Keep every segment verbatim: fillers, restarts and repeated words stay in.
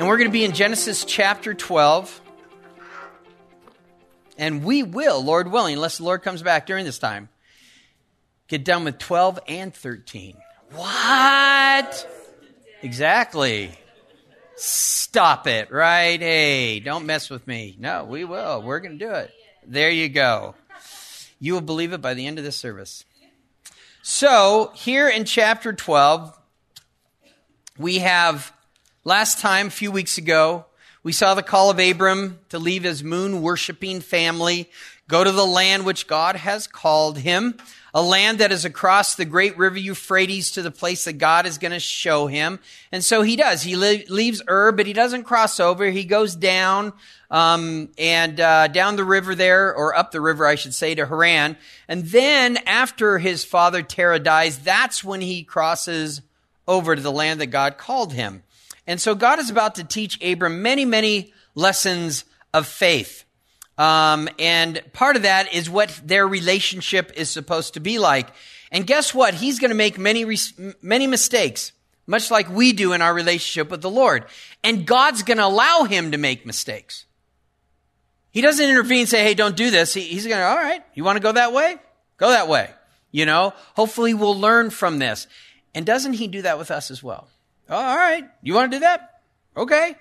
we're going to be in Genesis chapter twelve. And we will, Lord willing, unless the Lord comes back during this time, get done with twelve and thirteen. What? Exactly. Stop it, right? Hey, don't mess with me. No, we will. We're going to do it. There you go. You will believe it by the end of this service. So, here in chapter twelve, we have, last time, a few weeks ago, we saw the call of Abram to leave his moon-worshiping family, go to the land which God has called him, a land that is across the great river Euphrates to the place that God is going to show him. And so he does. He le- leaves Ur, but he doesn't cross over. He goes down um, and uh, down the river there, or up the river, I should say, to Haran. And then after his father Terah dies, that's when he crosses over to the land that God called him. And so God is about to teach Abram many, many lessons of faith. Um, and part of that is what their relationship is supposed to be like. And guess what? He's going to make many, many mistakes, much like we do in our relationship with the Lord. And God's going to allow him to make mistakes. He doesn't intervene and say, hey, don't do this. He, he's going to, all right, you want to go that way? Go that way. You know, hopefully we'll learn from this. And doesn't he do that with us as well? Oh, all right, you want to do that? Okay.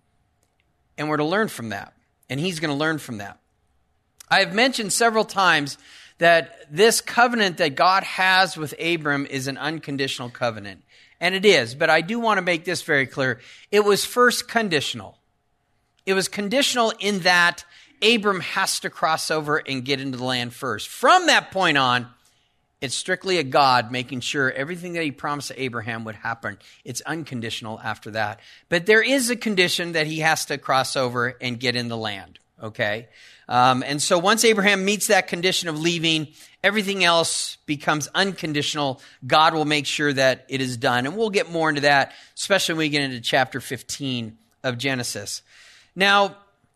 And we're to learn from that. And he's going to learn from that. I have mentioned several times that this covenant that God has with Abram is an unconditional covenant. And it is, but I do want to make this very clear. It was first conditional. It was conditional in that Abram has to cross over and get into the land first. From that point on, it's strictly a God making sure everything that he promised to Abraham would happen. It's unconditional after that. But there is a condition that he has to cross over and get in the land, okay? Um, and so once Abraham meets that condition of leaving, everything else becomes unconditional. God will make sure that it is done. And we'll get more into that, especially when we get into chapter fifteen of Genesis. Now,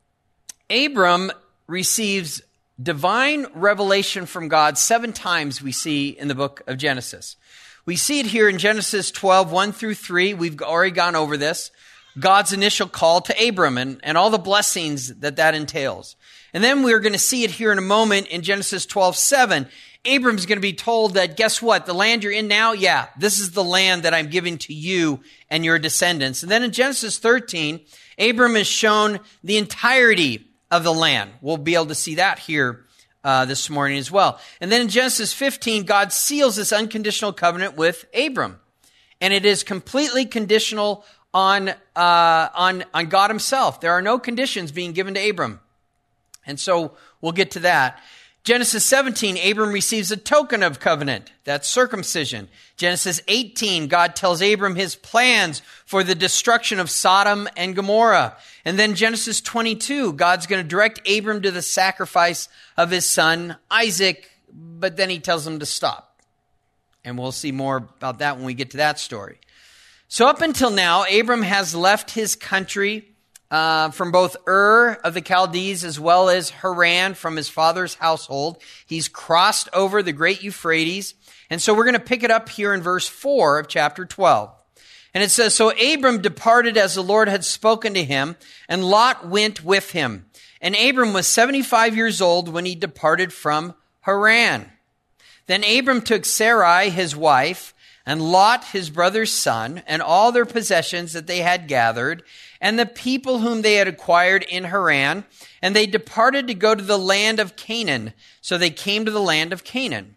Abram receives divine revelation from God seven times we see in the book of Genesis. We see it here in Genesis twelve, one through three. We've already gone over this. God's initial call to Abram and, and all the blessings that that entails. And then we're going to see it here in a moment in Genesis twelve, seven. Abram's going to be told that, guess what? The land you're in now, yeah, this is the land that I'm giving to you and your descendants. And then in Genesis thirteen, Abram is shown the entirety of the land. We'll be able to see that here uh, this morning as well. And then in Genesis fifteen, God seals this unconditional covenant with Abram. And it is completely conditional on, uh, on, on God himself. There are no conditions being given to Abram. And so we'll get to that. Genesis seventeen, Abram receives a token of covenant. That's circumcision. Genesis eighteen, God tells Abram his plans for the destruction of Sodom and Gomorrah. And then Genesis twenty-two, God's going to direct Abram to the sacrifice of his son Isaac, but then he tells him to stop. And we'll see more about that when we get to that story. So up until now, Abram has left his country Uh, from both Ur of the Chaldees as well as Haran from his father's household. He's crossed over the great Euphrates. And so we're going to pick it up here in verse four of chapter twelve. And it says, so Abram departed as the Lord had spoken to him, and Lot went with him. And Abram was seventy-five years old when he departed from Haran. Then Abram took Sarai, his wife, and Lot, his brother's son, and all their possessions that they had gathered, and the people whom they had acquired in Haran, and they departed to go to the land of Canaan. So they came to the land of Canaan.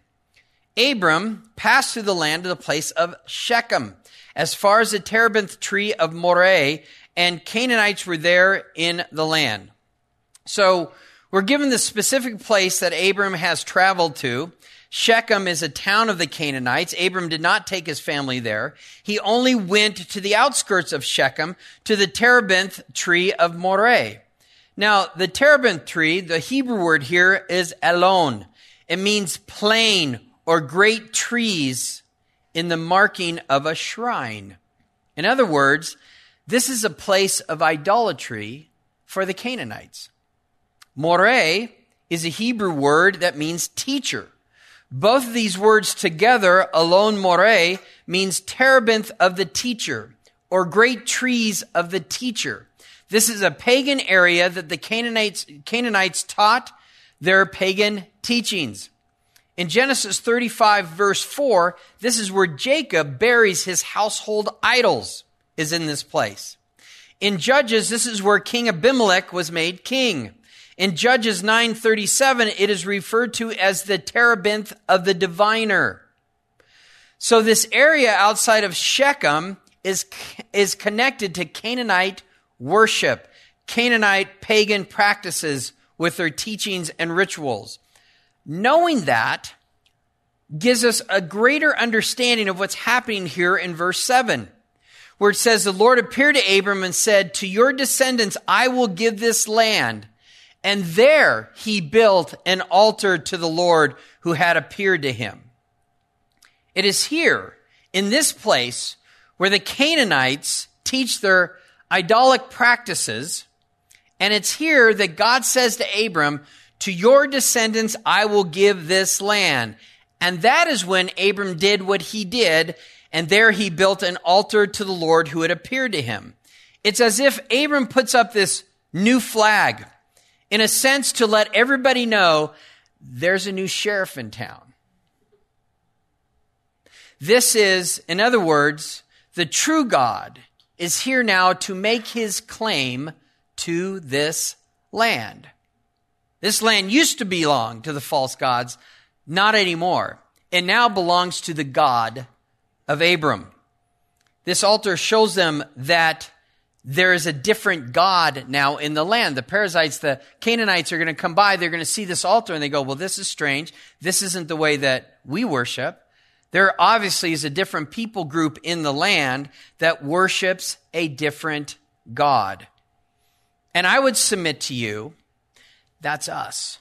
Abram passed through the land to the place of Shechem, as far as the terebinth tree of Moreh, and Canaanites were there in the land. So we're given the specific place that Abram has traveled to. Shechem is a town of the Canaanites. Abram did not take his family there. He only went to the outskirts of Shechem, to the terebinth tree of Moreh. Now, the terebinth tree, the Hebrew word here is elon. It means plain or great trees in the marking of a shrine. In other words, this is a place of idolatry for the Canaanites. Moreh is a Hebrew word that means teacher. Both of these words together, Elon Moreh, means terebinth of the teacher, or great trees of the teacher. This is a pagan area that the Canaanites, Canaanites taught their pagan teachings. In Genesis thirty-five, verse four, this is where Jacob buries his household idols, is in this place. In Judges, this is where King Abimelech was made king. In Judges nine thirty-seven, it is referred to as the terebinth of the diviner. So this area outside of Shechem is, is connected to Canaanite worship, Canaanite pagan practices with their teachings and rituals. Knowing that gives us a greater understanding of what's happening here in verse seven, where it says, the Lord appeared to Abram and said, to your descendants I will give this land. And there he built an altar to the Lord who had appeared to him. It is here, in this place, where the Canaanites teach their idolic practices. And it's here that God says to Abram, to your descendants I will give this land. And that is when Abram did what he did, and there he built an altar to the Lord who had appeared to him. It's as if Abram puts up this new flag, in a sense to let everybody know there's a new sheriff in town. This is, in other words, the true God is here now to make his claim to this land. This land used to belong to the false gods, not anymore. It now belongs to the God of Abram. This altar shows them that there is a different God now in the land. The Perizzites, the Canaanites are going to come by. They're going to see this altar and they go, well, this is strange. This isn't the way that we worship. There obviously is a different people group in the land that worships a different God. And I would submit to you, that's us.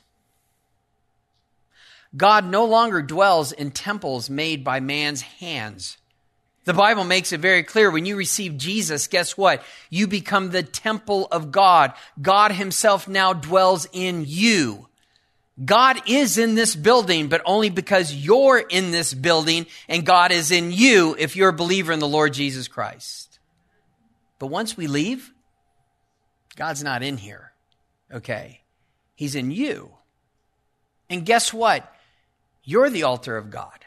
God no longer dwells in temples made by man's hands. The Bible makes it very clear when you receive Jesus, guess what? You become the temple of God. God himself now dwells in you. God is in this building, but only because you're in this building, and God is in you if you're a believer in the Lord Jesus Christ. But once we leave, God's not in here, okay? He's in you. And guess what? You're the altar of God.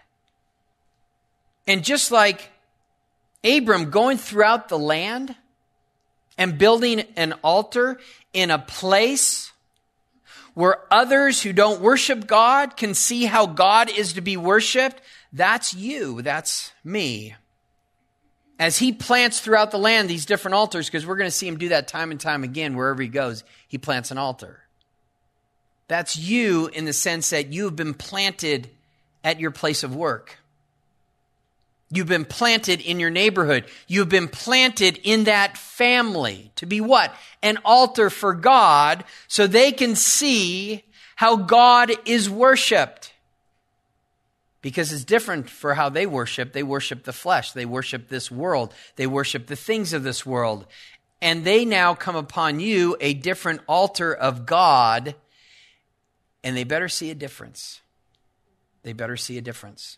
And just like Abram going throughout the land and building an altar in a place where others who don't worship God can see how God is to be worshiped, that's you, that's me. As he plants throughout the land these different altars, because we're going to see him do that time and time again, wherever he goes, he plants an altar. That's you in the sense that you have been planted at your place of work. You've been planted in your neighborhood. You've been planted in that family to be what? An altar for God, so they can see how God is worshiped. Because it's different for how they worship. They worship the flesh. They worship this world. They worship the things of this world. And they now come upon you a different altar of God, and they better see a difference. They better see a difference.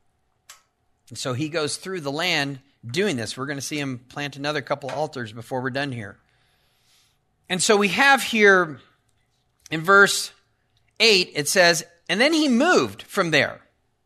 And so he goes through the land doing this. We're going to see him plant another couple altars before we're done here. And so we have here in verse eight, it says, and then he moved from there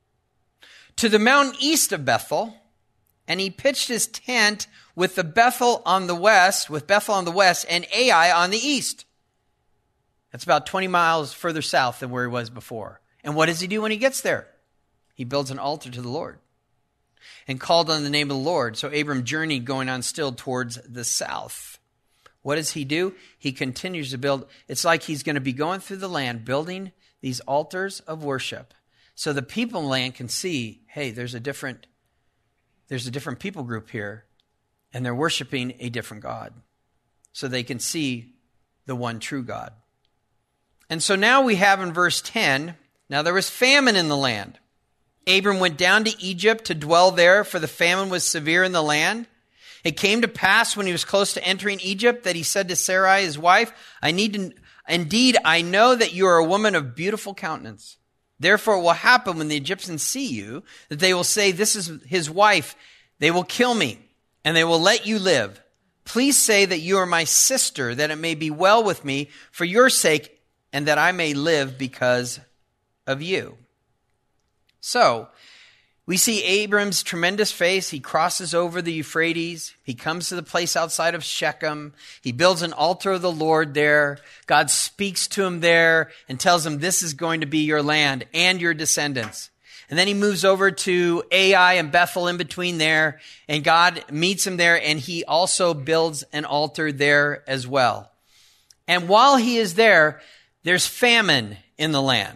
to the mountain east of Bethel, and he pitched his tent with the Bethel on the west, with Bethel on the west, and Ai on the east. That's about twenty miles further south than where he was before. And what does he do when he gets there? He builds an altar to the Lord and called on the name of the Lord. So Abram journeyed going on still towards the south. What does he do? He continues to build. It's like he's going to be going through the land, building these altars of worship. So the people in the land can see, hey, there's a different, there's a different people group here, and they're worshiping a different God. So they can see the one true God. And so now we have in verse ten, now there was famine in the land. Abram went down to Egypt to dwell there, for the famine was severe in the land. It came to pass when he was close to entering Egypt that he said to Sarai, his wife, I need to, indeed, I know that you are a woman of beautiful countenance. Therefore it will happen when the Egyptians see you, that they will say, this is his wife. They will kill me. and they will let you live. Please say that you are my sister, that it may be well with me for your sake, and that I may live because of you." So, we see Abram's tremendous faith. He crosses over the Euphrates. He comes to the place outside of Shechem. He builds an altar of the Lord there. God speaks to him there and tells him, this is going to be your land and your descendants. And then he moves over to Ai and Bethel in between there, and God meets him there, and he also builds an altar there as well. And while he is there, there's famine in the land.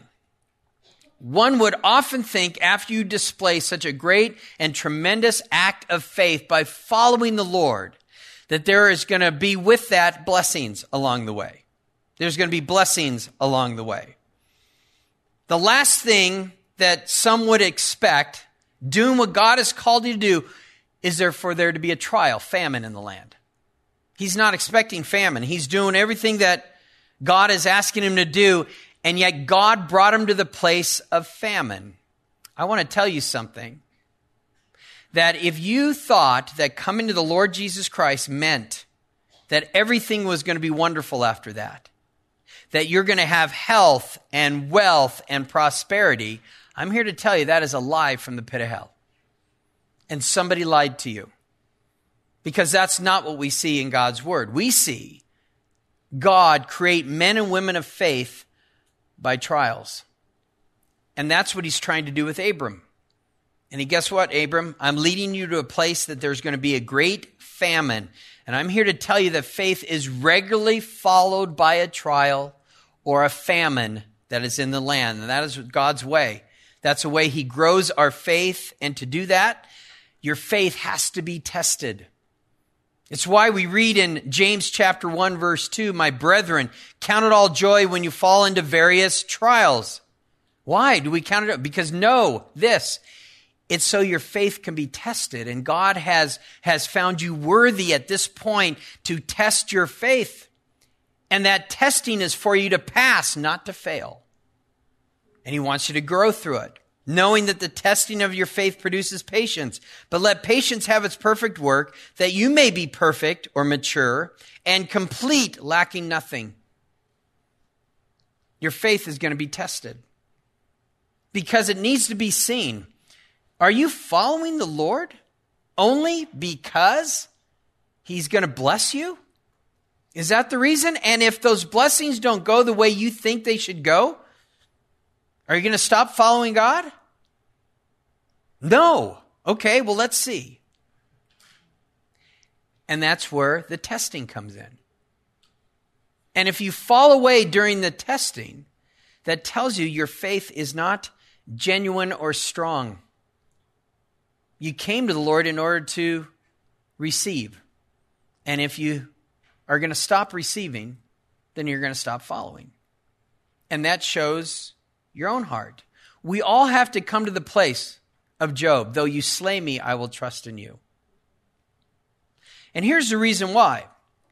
One would often think after you display such a great and tremendous act of faith by following the Lord, that there is going to be with that blessings along the way. There's going to be blessings along the way. The last thing that some would expect, doing what God has called you to do, is there for there to be a trial, famine in the land. He's not expecting famine. He's doing everything that God is asking him to do, and yet God brought him to the place of famine. I want to tell you something. That if you thought that coming to the Lord Jesus Christ meant that everything was going to be wonderful after that, that you're going to have health and wealth and prosperity, I'm here to tell you that is a lie from the pit of hell. And somebody lied to you. Because that's not what we see in God's word. We see God create men and women of faith by trials. And that's what he's trying to do with Abram. And he, guess what, Abram? I'm leading you to a place that there's going to be a great famine. And I'm here to tell you that faith is regularly followed by a trial or a famine that is in the land. And that is God's way. That's the way he grows our faith. And to do that, your faith has to be tested. It's why we read in James chapter one, verse two, "My brethren, count it all joy when you fall into various trials." Why do we count it? Because know this, it's so your faith can be tested. And God has, has found you worthy at this point to test your faith. And that testing is for you to pass, not to fail. And he wants you to grow through it, knowing that the testing of your faith produces patience. But let patience have its perfect work, that you may be perfect or mature and complete, lacking nothing. Your faith is going to be tested because it needs to be seen. Are you following the Lord only because he's going to bless you? Is that the reason? And if those blessings don't go the way you think they should go, are you going to stop following God? No. Okay, well, let's see. And that's where the testing comes in. And if you fall away during the testing, that tells you your faith is not genuine or strong. You came to the Lord in order to receive. And if you are going to stop receiving, then you're going to stop following. And that shows your own heart. We all have to come to the place of Job. Though you slay me, I will trust in you. And here's the reason why.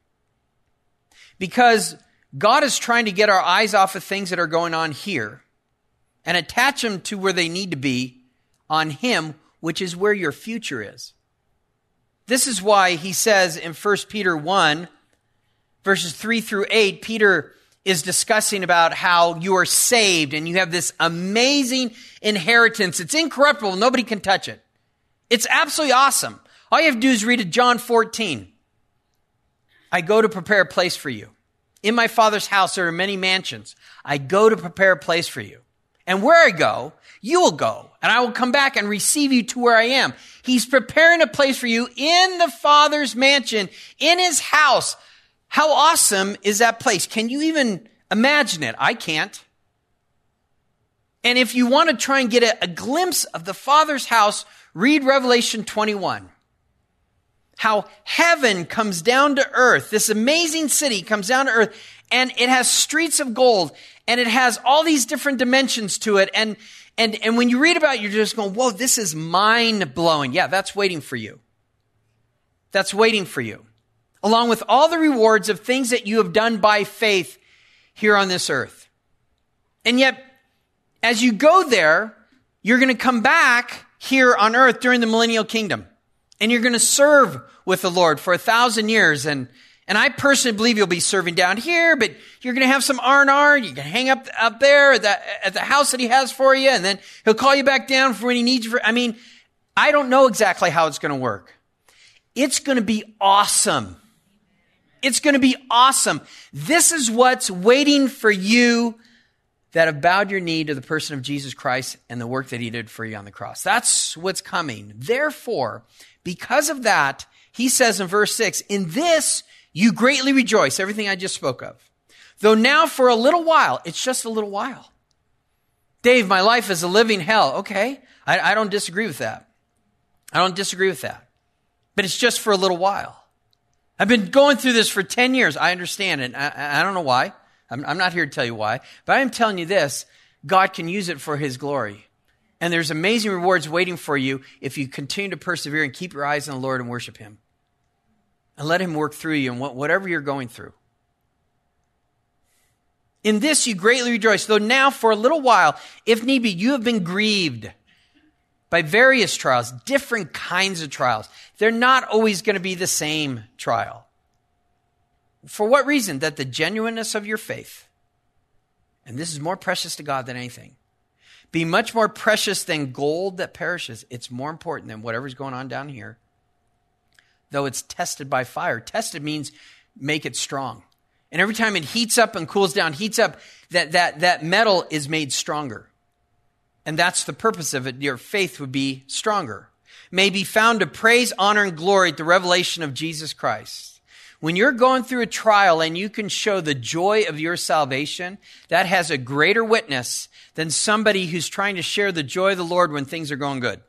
Because God is trying to get our eyes off of things that are going on here and attach them to where they need to be, on him, which is where your future is. This is why he says in First Peter one, verses three through eight, Peter is discussing about how you are saved and you have this amazing inheritance. It's incorruptible. Nobody can touch it. It's absolutely awesome. All you have to do is read it, John fourteen. I go to prepare a place for you. In my Father's house there are many mansions. I go to prepare a place for you. And where I go, you will go. And I will come back and receive you to where I am. He's preparing a place for you in the Father's mansion, in his house. How awesome is that place? Can you even imagine it? I can't. And if you want to try and get a, a glimpse of the Father's house, read Revelation twenty-one. How heaven comes down to earth. This amazing city comes down to earth, and it has streets of gold, and it has all these different dimensions to it. And, and, and when you read about it, you're just going, whoa, this is mind-blowing. Yeah, that's waiting for you. That's waiting for you. Along with all the rewards of things that you have done by faith here on this earth. And yet, as you go there, you're going to come back here on earth during the millennial kingdom. And you're going to serve with the Lord for a thousand years. And, and I personally believe you'll be serving down here, but you're going to have some R and R. You can hang up, up there at the, at the house that he has for you. And then he'll call you back down for when he needs you. For, I mean, I don't know exactly how it's going to work. It's going to be awesome. It's going to be awesome. This is what's waiting for you that have bowed your knee to the person of Jesus Christ and the work that he did for you on the cross. That's what's coming. Therefore, because of that, he says in verse six, in this you greatly rejoice, everything I just spoke of. Though now for a little while, it's just a little while. Dave, my life is a living hell. Okay, I, I don't disagree with that. I don't disagree with that. But it's just for a little while. I've been going through this for ten years. I understand it. I, I don't know why. I'm, I'm not here to tell you why. But I am telling you this. God can use it for his glory. And there's amazing rewards waiting for you if you continue to persevere and keep your eyes on the Lord and worship him. And let him work through you in whatever you're going through. In this you greatly rejoice, though now for a little while, if need be, you have been grieved by various trials, different kinds of trials. They're not always going to be the same trial. For what reason? That the genuineness of your faith, and this is more precious to God than anything, be much more precious than gold that perishes. It's more important than whatever's going on down here. Though it's tested by fire. Tested means make it strong. And every time it heats up and cools down, heats up, that, that, that metal is made stronger. And that's the purpose of it. Your faith would be stronger. May be found to praise, honor, and glory at the revelation of Jesus Christ. When you're going through a trial and you can show the joy of your salvation, that has a greater witness than somebody who's trying to share the joy of the Lord when things are going good.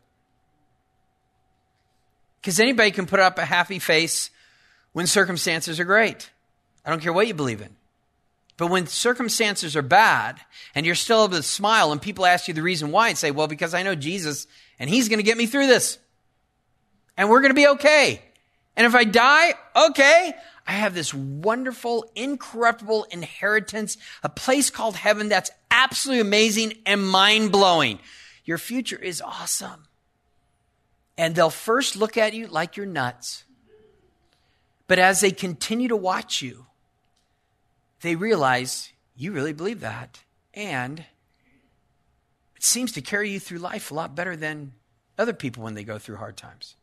Because anybody can put up a happy face when circumstances are great. I don't care what you believe in. But when circumstances are bad and you're still able to smile and people ask you the reason why and say, well, because I know Jesus and he's going to get me through this. And we're going to be okay. And if I die, okay. I have this wonderful, incorruptible inheritance, a place called heaven that's absolutely amazing and mind-blowing. Your future is awesome. And they'll first look at you like you're nuts. But as they continue to watch you, they realize you really believe that. And it seems to carry you through life a lot better than other people when they go through hard times.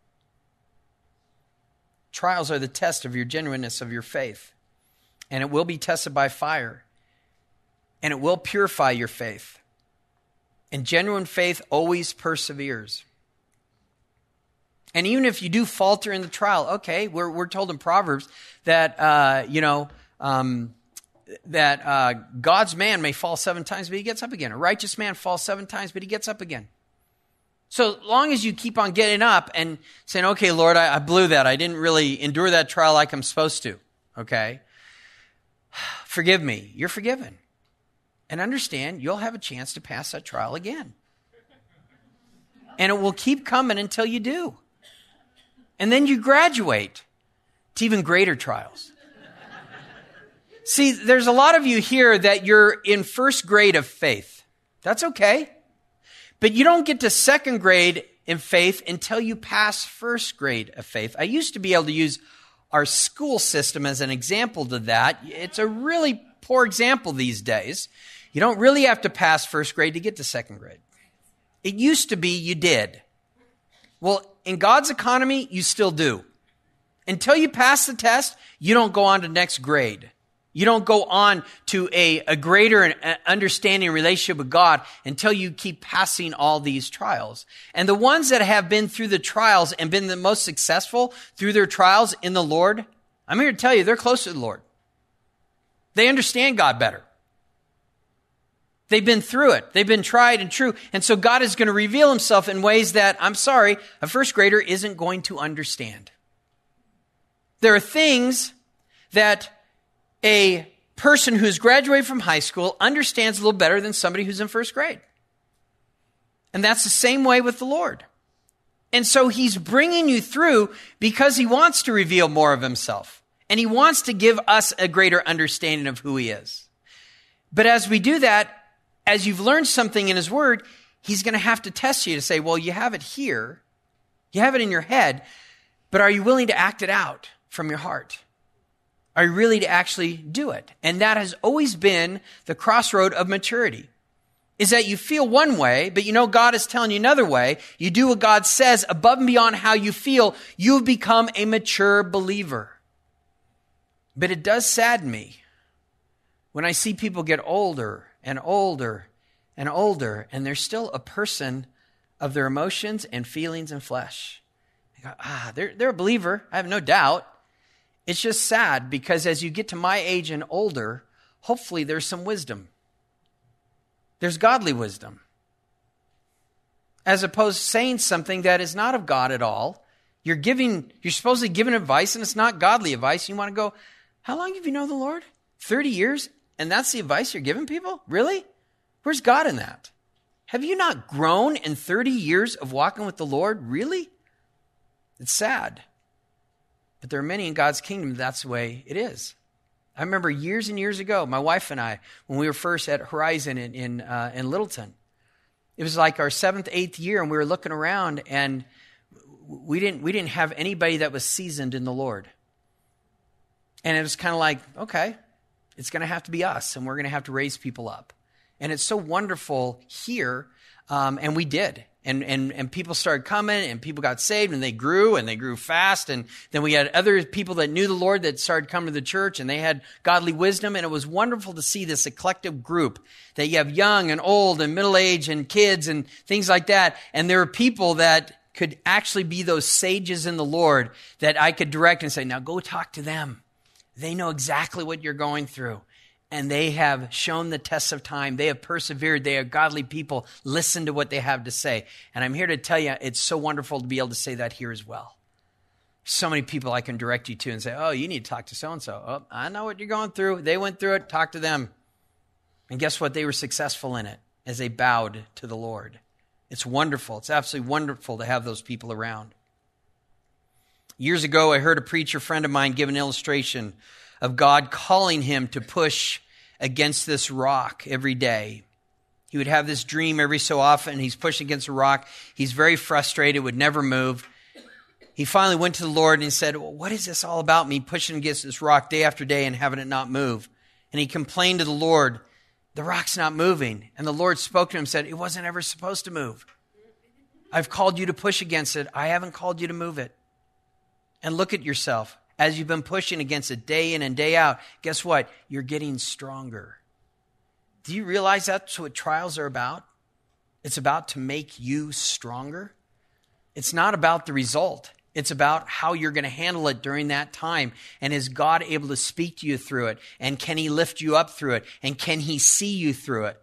Trials are the test of your genuineness of your faith. And it will be tested by fire. And it will purify your faith. And genuine faith always perseveres. And even if you do falter in the trial, okay, we're, we're told in Proverbs that, uh, you know, um, that uh, God's man may fall seven times, but he gets up again. A righteous man falls seven times, but he gets up again. So long as you keep on getting up and saying, okay, Lord, I, I blew that. I didn't really endure that trial like I'm supposed to. Okay? Forgive me. You're forgiven. And understand, you'll have a chance to pass that trial again. And it will keep coming until you do. And then you graduate to even greater trials. See, there's a lot of you here that you're in first grade of faith. That's okay. But you don't get to second grade in faith until you pass first grade of faith. I used to be able to use our school system as an example to that. It's a really poor example these days. You don't really have to pass first grade to get to second grade. It used to be you did. Well, in God's economy, you still do. Until you pass the test, you don't go on to next grade. You don't go on to a, a greater understanding relationship with God until you keep passing all these trials. And the ones that have been through the trials and been the most successful through their trials in the Lord, I'm here to tell you, they're closer to the Lord. They understand God better. They've been through it. They've been tried and true. And so God is going to reveal himself in ways that, I'm sorry, a first grader isn't going to understand. There are things that a person who's graduated from high school understands a little better than somebody who's in first grade. And that's the same way with the Lord. And so he's bringing you through because he wants to reveal more of himself. And he wants to give us a greater understanding of who he is. But as we do that, as you've learned something in his word, he's going to have to test you to say, well, you have it here. You have it in your head, but are you willing to act it out from your heart? Are you really to actually do it? And that has always been the crossroad of maturity, is that you feel one way, but you know God is telling you another way. You do what God says above and beyond how you feel. You've become a mature believer. But it does sadden me when I see people get older and older and older, and they're still a person of their emotions and feelings and flesh. I go, ah, they're, they're a believer. I have no doubt. It's just sad because as you get to my age and older, hopefully there's some wisdom. There's godly wisdom. As opposed to saying something that is not of God at all. You're giving, you're supposedly giving advice and it's not godly advice. You want to go, how long have you known the Lord? thirty years? And that's the advice you're giving people? Really? Where's God in that? Have you not grown in thirty years of walking with the Lord? Really? It's sad. But there are many in God's kingdom, that's the way it is. I remember years and years ago, my wife and I, when we were first at Horizon in in, uh, in Littleton, it was like our seventh, eighth year, and we were looking around, and we didn't we didn't have anybody that was seasoned in the Lord. And it was kind of like, okay, it's going to have to be us, and we're going to have to raise people up. And it's so wonderful here, um, and we did. And, and and people started coming, and people got saved, and they grew, and they grew fast. And then we had other people that knew the Lord that started coming to the church, and they had godly wisdom. And it was wonderful to see this eclectic group that you have young and old and middle-aged and kids and things like that. And there were people that could actually be those sages in the Lord that I could direct and say, now go talk to them. They know exactly what you're going through. And they have shown the test of time. They have persevered. They are godly people. Listen to what they have to say. And I'm here to tell you, it's so wonderful to be able to say that here as well. So many people I can direct you to and say, oh, you need to talk to so-and-so. Oh, I know what you're going through. They went through it. Talk to them. And guess what? They were successful in it as they bowed to the Lord. It's wonderful. It's absolutely wonderful to have those people around. Years ago, I heard a preacher friend of mine give an illustration of God calling him to push against this rock every day. He would have this dream every so often. He's pushing against a rock. He's very frustrated, would never move. He finally went to the Lord and he said, well, what is this all about, me pushing against this rock day after day and having it not move? And he complained to the Lord, the rock's not moving. And the Lord spoke to him and said, it wasn't ever supposed to move. I've called you to push against it. I haven't called you to move it. And look at yourself. As you've been pushing against it day in and day out, guess what? You're getting stronger. Do you realize that's what trials are about? It's about to make you stronger. It's not about the result. It's about how you're going to handle it during that time. And is God able to speak to you through it? And can he lift you up through it? And can he see you through it?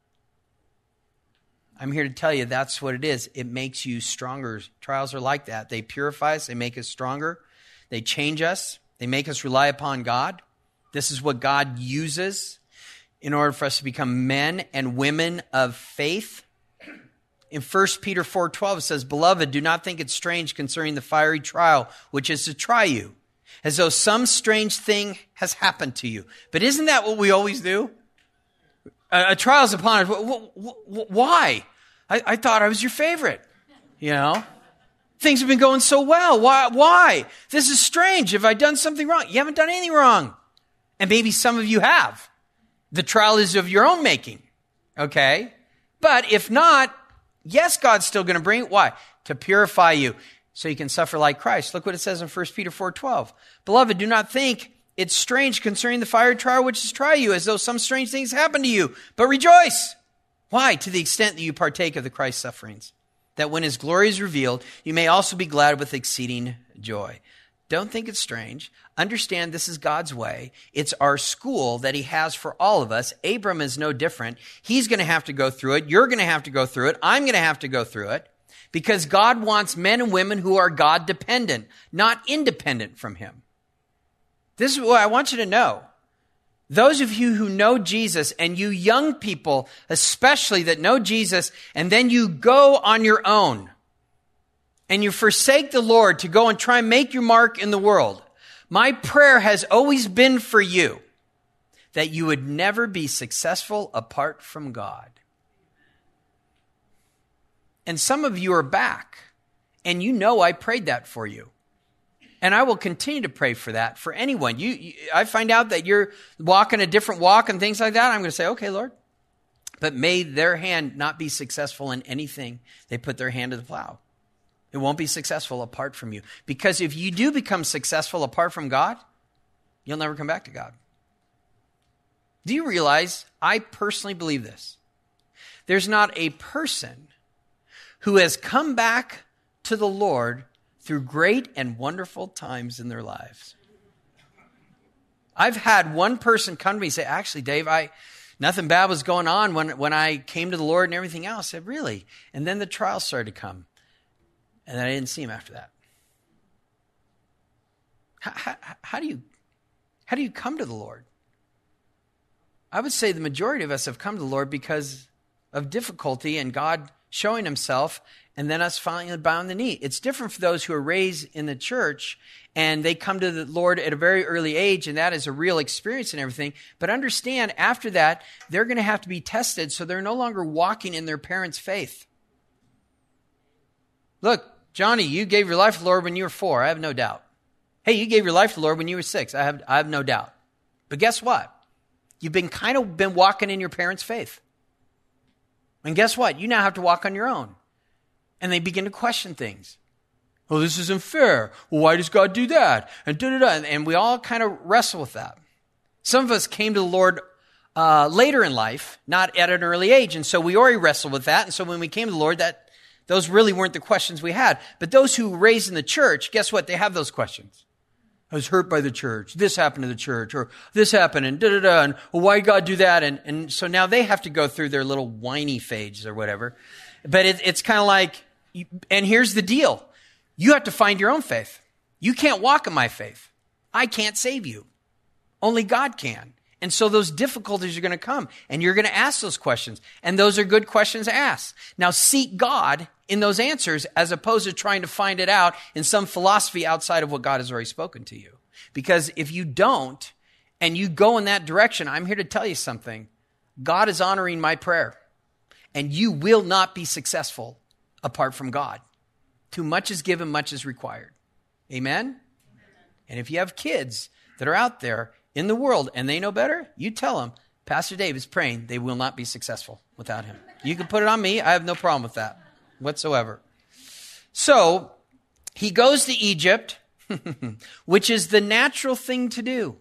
I'm here to tell you that's what it is. It makes you stronger. Trials are like that. They purify us. They make us stronger. They change us. They make us rely upon God. This is what God uses in order for us to become men and women of faith. In First Peter four twelve, it says, Beloved, do not think it strange concerning the fiery trial, which is to try you, as though some strange thing has happened to you. But isn't that what we always do? A, a trial's upon us. Why? I, I thought I was your favorite, you know? Things have been going so well. Why? Why? This is strange. Have I done something wrong? You haven't done anything wrong. And maybe some of you have. The trial is of your own making. Okay? But if not, yes, God's still going to bring it. Why? To purify you so you can suffer like Christ. Look what it says in First Peter four twelve. Beloved, do not think it's strange concerning the fiery trial which is try you, as though some strange things happen to you. But rejoice. Why? To the extent that you partake of the Christ's sufferings, that when his glory is revealed, you may also be glad with exceeding joy. Don't think it's strange. Understand this is God's way. It's our school that he has for all of us. Abram is no different. He's going to have to go through it. You're going to have to go through it. I'm going to have to go through it because God wants men and women who are God dependent, not independent from him. This is what I want you to know. Those of you who know Jesus, and you young people especially that know Jesus, and then you go on your own and you forsake the Lord to go and try and make your mark in the world. My prayer has always been for you that you would never be successful apart from God. And some of you are back And you know I prayed that for you. And I will continue to pray for that for anyone. You, you I find out that you're walking a different walk and things like that. I'm going to say, okay, Lord, but may their hand not be successful in anything they put their hand to the plow. It won't be successful apart from you. Because if you do become successful apart from God, you'll never come back to God. Do you realize, I personally believe this. There's not a person who has come back to the Lord through great and wonderful times in their lives. I've had one person come to me and say, actually, Dave, I nothing bad was going on when, when I came to the Lord and everything else. I said, really? And then the trials started to come. And then I didn't see him after that. How, how, how do you, how do you come to the Lord? I would say the majority of us have come to the Lord because of difficulty and God showing himself and then us finally bowing the knee. It's different for those who are raised in the church and they come to the Lord at a very early age, and that is a real experience and everything. But understand, after that, they're going to have to be tested, so they're no longer walking in their parents' faith. Look, Johnny, you gave your life to the Lord when you were four. I have no doubt. Hey, you gave your life to the Lord when you were six. I have, I have no doubt. But guess what? You've been kind of been walking in your parents' faith. And guess what? You now have to walk on your own. And they begin to question things. Well, this isn't fair. Well, why does God do that? And da da da. And we all kind of wrestle with that. Some of us came to the Lord uh, later in life, not at an early age. And so we already wrestled with that. And so when we came to the Lord, that those really weren't the questions we had. But those who were raised in the church, guess what? They have those questions. I was hurt by the church. This happened to the church, or this happened, and da da da. And well, why did God do that? And and so now they have to go through their little whiny phase or whatever. But it, it's kind of like, and here's the deal: you have to find your own faith. You can't walk in my faith. I can't save you. Only God can. And so those difficulties are going to come, and you're going to ask those questions, and those are good questions to ask. Now seek God in those answers as opposed to trying to find it out in some philosophy outside of what God has already spoken to you. Because if you don't, and you go in that direction, I'm here to tell you something. God is honoring my prayer, and you will not be successful apart from God. Too much is given, much is required. Amen? Amen. And if you have kids that are out there in the world and they know better, you tell them, Pastor Dave is praying they will not be successful without him. You can put it on me. I have no problem with that whatsoever. So he goes to Egypt, which is the natural thing to do.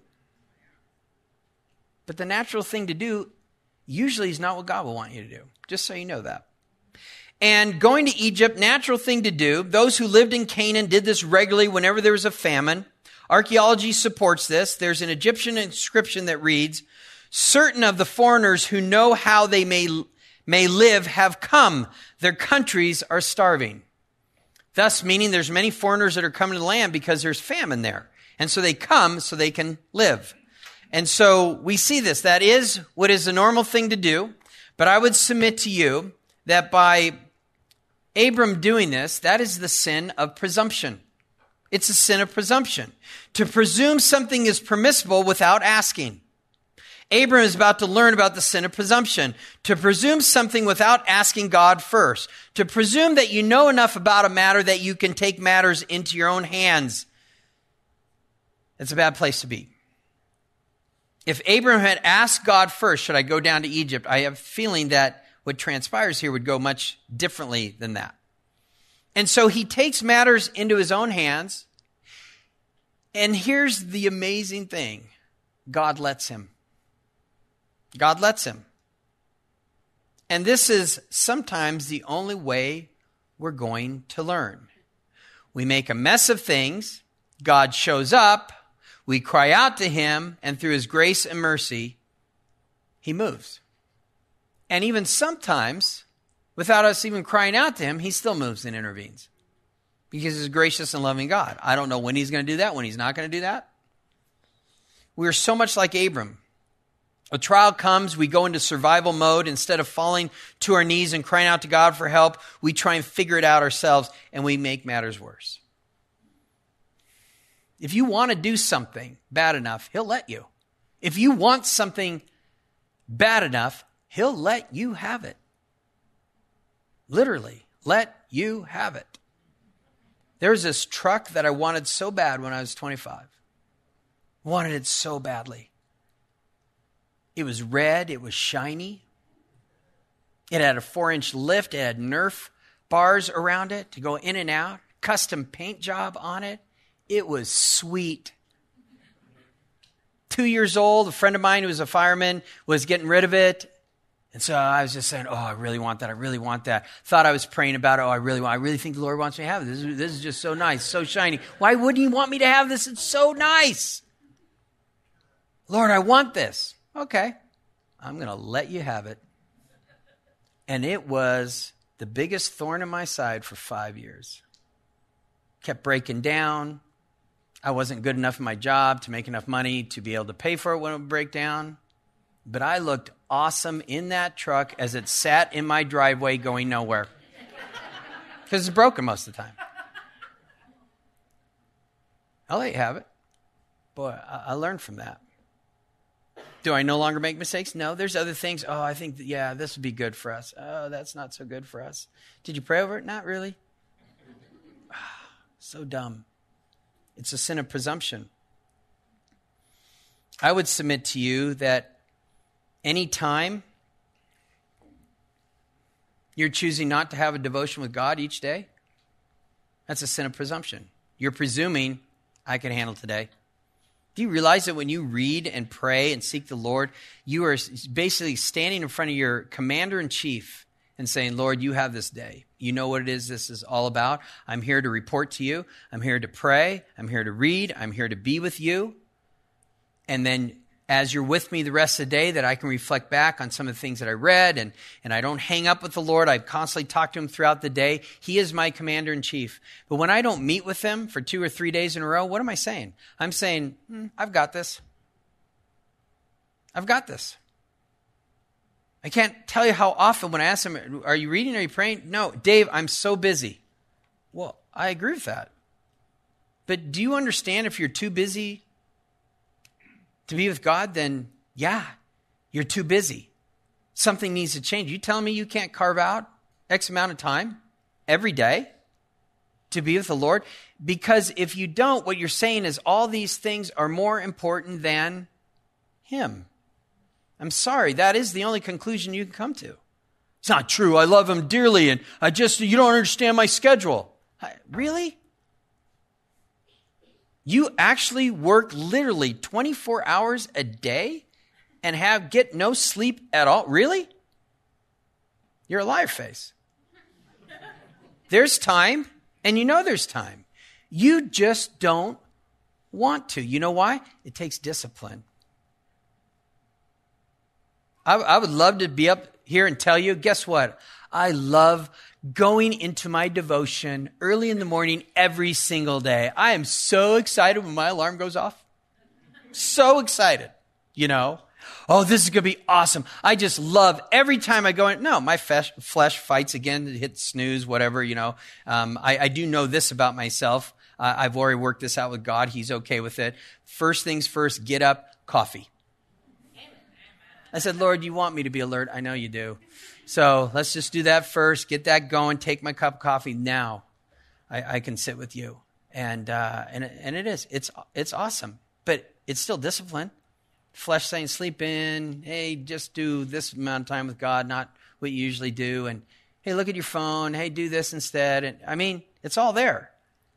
But the natural thing to do usually is not what God will want you to do, just so you know that. And going to Egypt, natural thing to do. Those who lived in Canaan did this regularly whenever there was a famine. Archaeology supports this. There's an Egyptian inscription that reads, certain of the foreigners who know how they may, may live have come. Their countries are starving. Thus, meaning there's many foreigners that are coming to the land because there's famine there. And so they come so they can live. And so we see this. That is what is the normal thing to do. But I would submit to you that by Abram doing this, that is the sin of presumption. It's a sin of presumption. To presume something is permissible without asking. Abram is about to learn about the sin of presumption. To presume something without asking God first. To presume that you know enough about a matter that you can take matters into your own hands. It's a bad place to be. If Abram had asked God first, should I go down to Egypt? I have a feeling that what transpires here would go much differently than that. And so he takes matters into his own hands. And here's the amazing thing. God lets him. God lets him. And this is sometimes the only way we're going to learn. We make a mess of things. God shows up. We cry out to him. And through his grace and mercy, he moves. And even sometimes, without us even crying out to him, he still moves and intervenes. Because he's a gracious and loving God. I don't know when he's going to do that, when he's not going to do that. We are so much like Abram. A trial comes, we go into survival mode. Instead of falling to our knees and crying out to God for help, we try and figure it out ourselves, and we make matters worse. If you want to do something bad enough, he'll let you. If you want something bad enough, he'll let you have it. Literally, let you have it. There was this truck that I wanted so bad when I was twenty-five. Wanted it so badly. It was red. It was shiny. It had a four-inch lift. It had Nerf bars around it to go in and out. Custom paint job on it. It was sweet. Two years old, a friend of mine who was a fireman was getting rid of it. And so I was just saying, oh, I really want that. I really want that. Thought I was praying about it. Oh, I really want, I really think the Lord wants me to have this. This is, this is just so nice, so shiny. Why wouldn't he want me to have this? It's so nice. Lord, I want this. Okay, I'm going to let you have it. And it was the biggest thorn in my side for five years. Kept breaking down. I wasn't good enough in my job to make enough money to be able to pay for it when it would break down. But I looked awesome in that truck as it sat in my driveway going nowhere. Because it's broken most of the time. I'll let you have it. Boy, I, I learned from that. Do I no longer make mistakes? No, there's other things. Oh, I think, that, yeah, this would be good for us. Oh, that's not so good for us. Did you pray over it? Not really. So dumb. It's a sin of presumption. I would submit to you that any time you're choosing not to have a devotion with God each day, that's a sin of presumption. You're presuming, I can handle today. Do you realize that when you read and pray and seek the Lord, you are basically standing in front of your commander-in-chief and saying, Lord, you have this day. You know what it is this is all about. I'm here to report to you. I'm here to pray. I'm here to read. I'm here to be with you. And then as you're with me the rest of the day, that I can reflect back on some of the things that I read, and, and I don't hang up with the Lord. I constantly talk to him throughout the day. He is my commander-in-chief. But when I don't meet with him for two or three days in a row, what am I saying? I'm saying, hmm, I've got this. I've got this. I can't tell you how often when I ask him, are you reading? Are you praying? No, Dave, I'm so busy. Well, I agree with that. But do you understand if you're too busy to be with God, then yeah, you're too busy. Something needs to change. You telling me you can't carve out X amount of time every day to be with the Lord? Because if you don't, what you're saying is all these things are more important than him. I'm sorry, that is the only conclusion you can come to. It's not true. I love him dearly, and I just, you don't understand my schedule. I, really? You actually work literally twenty-four hours a day and have get no sleep at all? Really? You're a liar face. There's time, and you know there's time. You just don't want to. You know why? It takes discipline. I, I would love to be up here and tell you, guess what? I love going into my devotion early in the morning every single day. I am so excited when my alarm goes off. So excited, you know. Oh, this is going to be awesome. I just love every time I go in. No, my flesh, flesh fights again, hit snooze, whatever, you know. Um, I, I do know this about myself. Uh, I've already worked this out with God. He's okay with it. First things first, get up, coffee. I said, Lord, you want me to be alert? I know you do. So let's just do that first. Get that going. Take my cup of coffee. Now I, I can sit with you. And uh, and and it is. It's it's awesome. But it's still discipline. Flesh saying sleep in. Hey, just do this amount of time with God, not what you usually do. And hey, look at your phone. Hey, do this instead. And I mean, it's all there.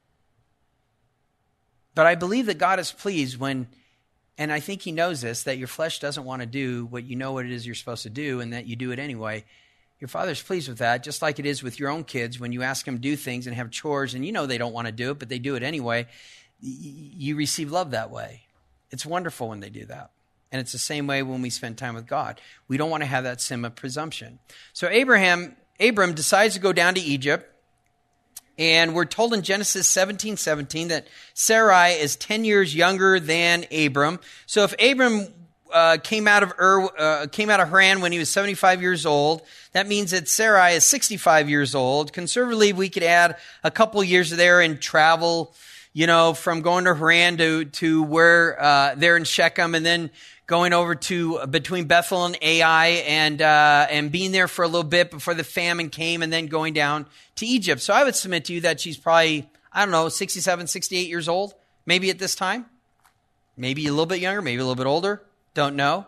But I believe that God is pleased when, and I think he knows this, that your flesh doesn't want to do what you know what it is you're supposed to do, and that you do it anyway. Your Father's pleased with that, just like it is with your own kids when you ask them to do things and have chores, and you know they don't want to do it, but they do it anyway. You receive love that way. It's wonderful when they do that. And it's the same way when we spend time with God. We don't want to have that sin of presumption. So Abraham, Abram decides to go down to Egypt. And we're told in Genesis seventeen seventeen that Sarai is ten years younger than Abram. So if Abram uh, came out of Ur, uh, came out of Haran when he was seventy-five years old, that means that Sarai is sixty-five years old. Conservatively, we could add a couple years there and travel, you know, from going to Haran to to where uh, they're in Shechem, and then going over to between Bethel and Ai, and uh, and being there for a little bit before the famine came, and then going down to Egypt. So I would submit to you that she's probably I don't know, sixty-seven, sixty-eight years old, maybe at this time. Maybe a little bit younger, maybe a little bit older. Don't know.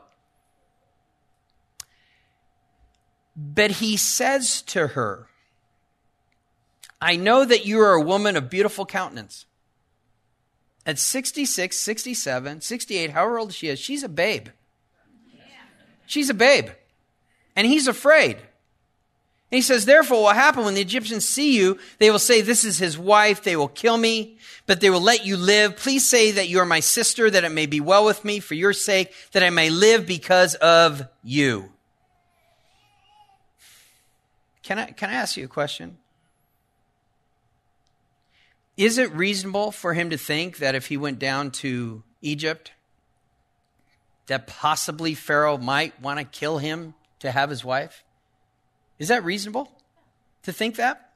But he says to her, I know that you are a woman of beautiful countenance. At sixty-six, sixty-seven, sixty-eight, however old she is, she's a babe. She's a babe. And he's afraid. And he says, therefore, what will happen when the Egyptians see you? They will say, this is his wife. They will kill me, but they will let you live. Please say that you are my sister, that it may be well with me for your sake, that I may live because of you. Can I, can I ask you a question? Is it reasonable for him to think that if he went down to Egypt, that possibly Pharaoh might want to kill him to have his wife? Is that reasonable to think that?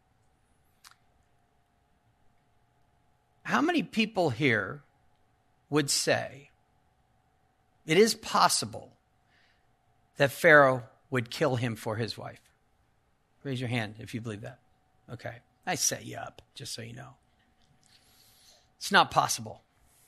How many people here would say it is possible that Pharaoh would kill him for his wife? Raise your hand if you believe that. Okay. I set you up, just so you know. It's not possible.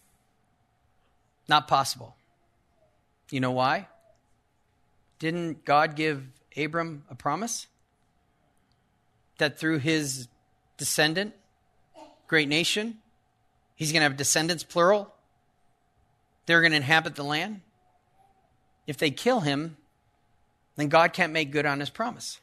Not possible. You know why? Didn't God give Abram a promise? That through his descendant, great nation, he's going to have descendants, plural. They're going to inhabit the land. If they kill him, then God can't make good on his promise.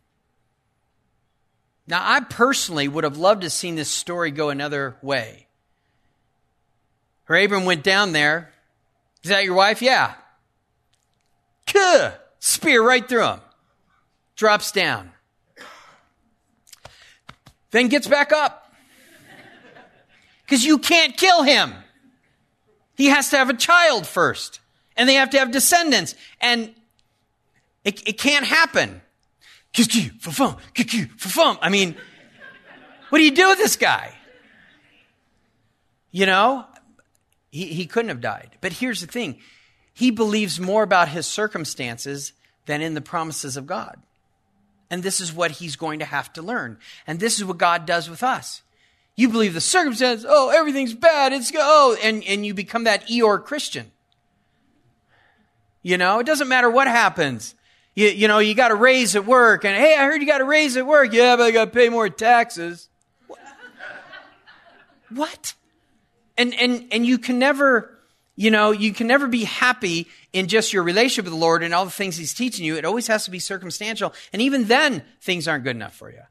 Now, I personally would have loved to have seen this story go another way. Where Abram went down there. Is that your wife? Yeah. Kuh! Spear right through him. Drops down. Then gets back up. Because you can't kill him. He has to have a child first. And they have to have descendants. And it, it can't happen. I mean, what do you do with this guy? You know, he, he couldn't have died. But here's the thing. He believes more about his circumstances than in the promises of God. And this is what he's going to have to learn. And this is what God does with us. You believe the circumstances, oh, everything's bad, it's, oh, and, and you become that Eeyore Christian. You know, it doesn't matter what happens. You, you know, you got a raise at work, and hey, I heard you got a raise at work. Yeah, but I got to pay more taxes. What? And and and you can never, you know, you can never be happy in just your relationship with the Lord and all the things he's teaching you. It always has to be circumstantial. And even then, things aren't good enough for you.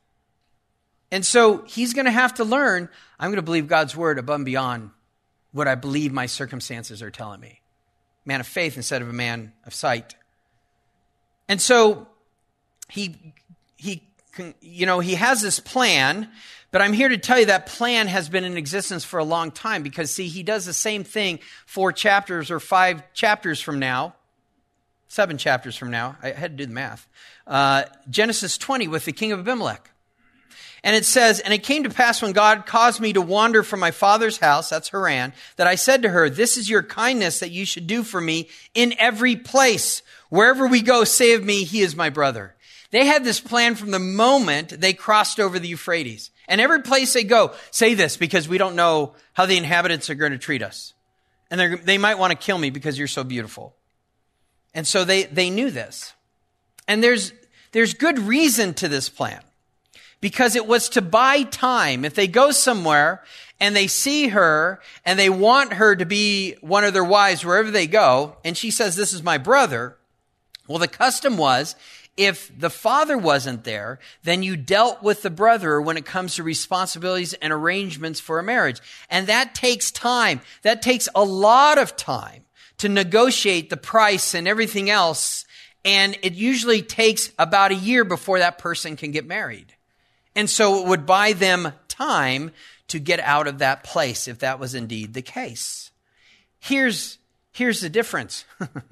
And so he's going to have to learn, I'm going to believe God's word above and beyond what I believe my circumstances are telling me. Man of faith instead of a man of sight. And so he, he, you know, he has this plan, but I'm here to tell you that plan has been in existence for a long time because, see, he does the same thing four chapters or five chapters from now, seven chapters from now. I had to do the math. Uh, Genesis twenty with the king of Abimelech. And it says, and it came to pass when God caused me to wander from my father's house, that's Haran, that I said to her, this is your kindness that you should do for me in every place. Wherever we go, say of me, he is my brother. They had this plan from the moment they crossed over the Euphrates. And every place they go, say this because we don't know how the inhabitants are going to treat us. And they might want to kill me because you're so beautiful. And so they, they knew this. And there's, there's good reason to this plan. Because it was to buy time. If they go somewhere and they see her and they want her to be one of their wives wherever they go, and she says, this is my brother. Well, the custom was, if the father wasn't there, then you dealt with the brother when it comes to responsibilities and arrangements for a marriage. And that takes time. That takes a lot of time to negotiate the price and everything else. And it usually takes about a year before that person can get married. And so it would buy them time to get out of that place if that was indeed the case. Here's, here's the difference.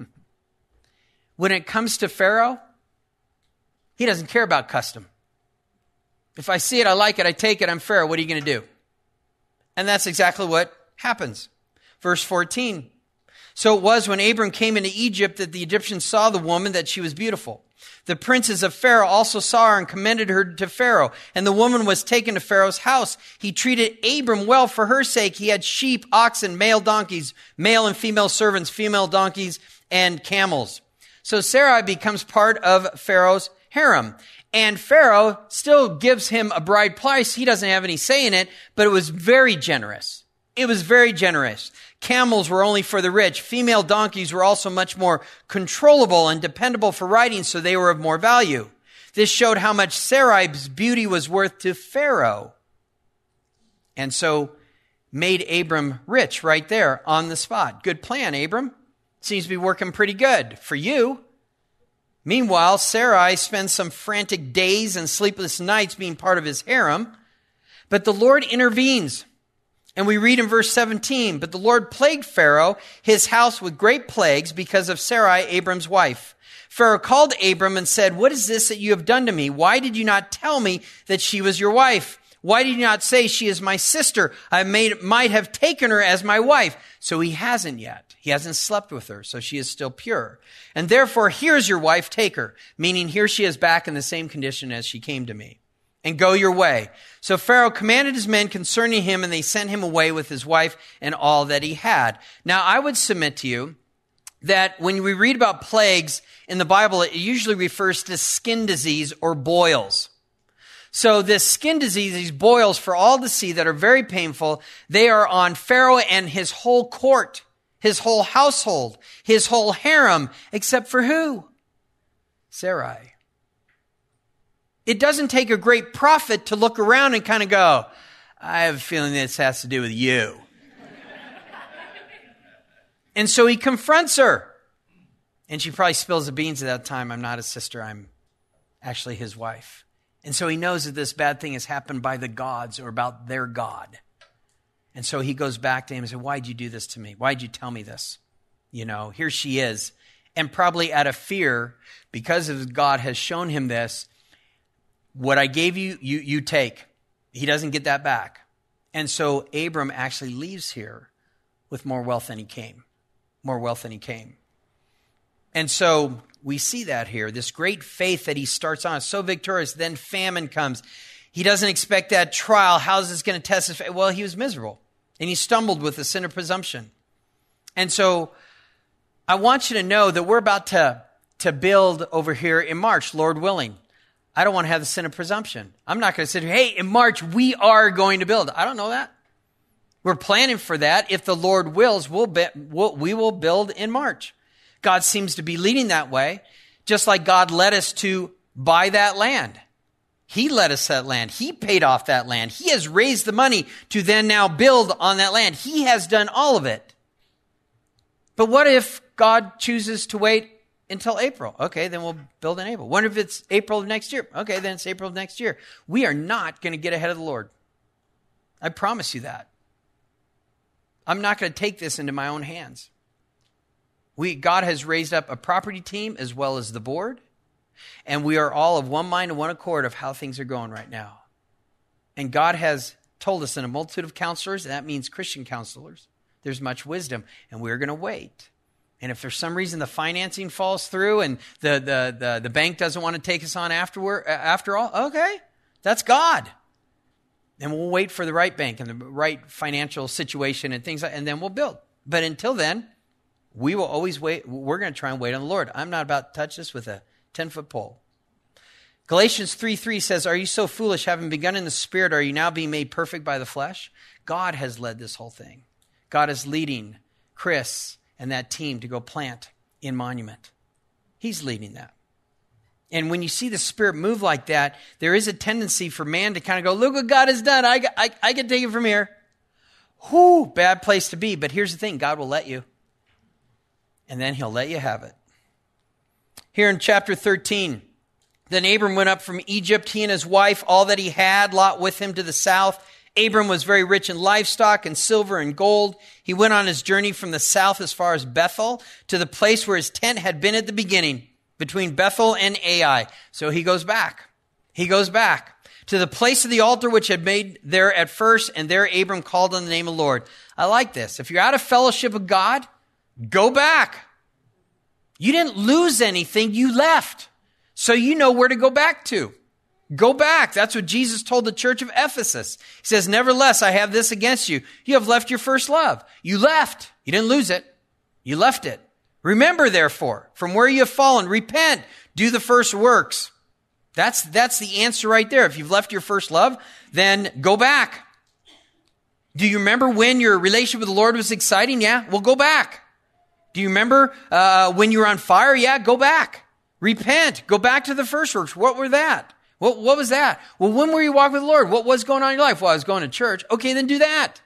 When it comes to Pharaoh, he doesn't care about custom. If I see it, I like it, I take it, I'm Pharaoh, what are you going to do? And that's exactly what happens. Verse fourteen. So it was when Abram came into Egypt that the Egyptians saw the woman that she was beautiful. The princes of Pharaoh also saw her and commended her to Pharaoh. And the woman was taken to Pharaoh's house. He treated Abram well for her sake. He had sheep, oxen, male donkeys, male and female servants, female donkeys, and camels. So Sarai becomes part of Pharaoh's harem. And Pharaoh still gives him a bride price. He doesn't have any say in it, but it was very generous. It was very generous. Camels were only for the rich. Female donkeys were also much more controllable and dependable for riding, so they were of more value. This showed how much Sarai's beauty was worth to Pharaoh. And so made Abram rich right there on the spot. Good plan, Abram. Seems to be working pretty good for you. Meanwhile, Sarai spends some frantic days and sleepless nights being part of his harem. But the Lord intervenes. And we read in verse seventeen, but the Lord plagued Pharaoh, his house with great plagues because of Sarai, Abram's wife. Pharaoh called Abram and said, what is this that you have done to me? Why did you not tell me that she was your wife? Why did you not say she is my sister? I made, might have taken her as my wife. So he hasn't yet. He hasn't slept with her, so she is still pure. And therefore, here's your wife, take her. Meaning here she is back in the same condition as she came to me. And go your way. So Pharaoh commanded his men concerning him, and they sent him away with his wife and all that he had. Now, I would submit to you that when we read about plagues in the Bible, it usually refers to skin disease or boils. So this skin disease, these boils for all to see that are very painful, they are on Pharaoh and his whole court, his whole household, his whole harem, except for who? Sarai. It doesn't take a great prophet to look around and kind of go, I have a feeling this has to do with you. And so he confronts her. And she probably spills the beans at that time. I'm not his sister. I'm actually his wife. And so he knows that this bad thing has happened by the gods or about their God. And so he goes back to him and says, why'd you do this to me? Why'd you tell me this? You know, here she is. And probably out of fear, because of God has shown him this, what I gave you, you, you take. He doesn't get that back. And so Abram actually leaves here with more wealth than he came. More wealth than he came. And so we see that here. This great faith that he starts on is so victorious. Then famine comes. He doesn't expect that trial. How's this going to test his faith? Well, he was miserable. And he stumbled with the sin of presumption. And so I want you to know that we're about to, to build over here in March, Lord willing. I don't want to have the sin of presumption. I'm not going to sit here, hey, in March, we are going to build. I don't know that. We're planning for that. If the Lord wills, we'll be, we'll, we will build in March. God seems to be leading that way, just like God led us to buy that land. He led us that land. He paid off that land. He has raised the money to then now build on that land. He has done all of it. But what if God chooses to wait until April? Okay, then we'll build in April. What if it's April of next year? Okay, then it's April of next year. We are not going to get ahead of the Lord. I promise you that. I'm not going to take this into my own hands. We, God has raised up a property team as well as the board, and we are all of one mind and one accord of how things are going right now. And God has told us in a multitude of counselors, and that means Christian counselors, there's much wisdom, and we're going to wait. And if for some reason the financing falls through and the, the, the, the bank doesn't want to take us on afterward, after all, okay, that's God. And we'll wait for the right bank and the right financial situation and things like that, and then we'll build. But until then, we will always wait. We're going to try and wait on the Lord. I'm not about to touch this with a ten-foot pole. Galatians three three says, are you so foolish, having begun in the Spirit, are you now being made perfect by the flesh? God has led this whole thing. God is leading Chris and that team to go plant in Monument. He's leading that. And when you see the Spirit move like that, there is a tendency for man to kind of go, look what God has done. I, I, I can take it from here. Whew, bad place to be. But here's the thing. God will let you. And then he'll let you have it. Here in chapter thirteen, then Abram went up from Egypt, he and his wife, all that he had, Lot with him to the south. Abram was very rich in livestock and silver and gold. He went on his journey from the south as far as Bethel to the place where his tent had been at the beginning, between Bethel and Ai. So he goes back. He goes back to the place of the altar which had made there at first, and there Abram called on the name of the Lord. I like this. If you're out of fellowship with God, go back. You didn't lose anything. You left. So you know where to go back to. Go back. That's what Jesus told the church of Ephesus. He says, nevertheless, I have this against you. You have left your first love. You left. You didn't lose it. You left it. Remember, therefore, from where you have fallen, repent, do the first works. That's, that's the answer right there. If you've left your first love, then go back. Do you remember when your relationship with the Lord was exciting? Yeah. Well, go back. Do you remember uh, when you were on fire? Yeah. Go back. Repent. Go back to the first works. What were that? What, what was that? Well, when were you walking with the Lord? What was going on in your life? Well, I was going to church. Okay, then do that.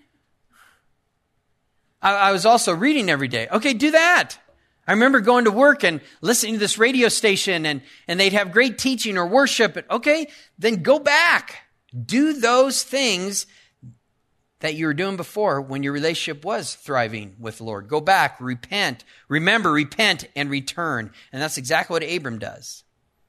I, I was also reading every day. Okay, do that. I remember going to work and listening to this radio station, and, and they'd have great teaching or worship. Okay, then go back. Do those things that you were doing before when your relationship was thriving with the Lord. Go back, repent, remember, repent, and return. And that's exactly what Abram does.